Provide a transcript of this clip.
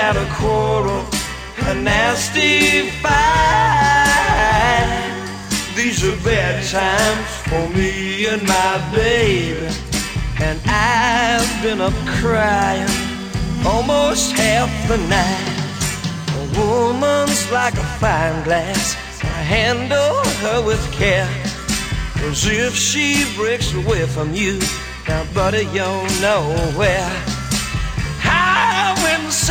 had a quarrel, a nasty fight. These are bad times for me and my baby, and I've been up crying almost half the night. A woman's like a fine glass, I handle her with care, 'cause if she breaks away from you, now buddy, you're nowhere. I went